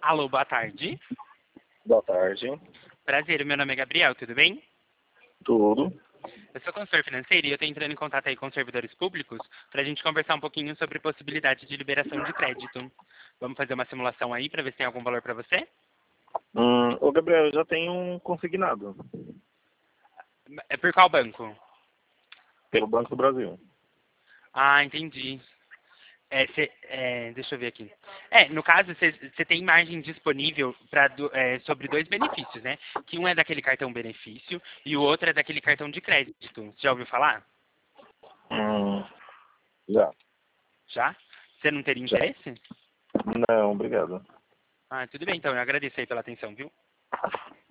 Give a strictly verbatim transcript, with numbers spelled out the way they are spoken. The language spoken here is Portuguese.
Alô, boa tarde. Boa tarde. Prazer, meu nome é Gabriel, tudo bem? Tudo. Eu sou consultor financeiro e eu estou entrando em contato aí com servidores públicos para a gente conversar um pouquinho sobre possibilidade de liberação de crédito. Vamos fazer uma simulação aí para ver se tem algum valor para você? Hum, ô Gabriel, eu já tenho um consignado É por qual banco? pelo Banco do Brasil. Ah, entendi. É, cê- é, deixa eu ver aqui. É, no caso, você tem margem disponível pra, do- é, sobre dois benefícios, né? Que um é daquele cartão benefício e o outro é daquele cartão de crédito. Você já ouviu falar? Hum, já. Já? Você não teria Já. interesse? Não, obrigado. Ah, tudo bem, então. Eu agradeço aí pela atenção, viu?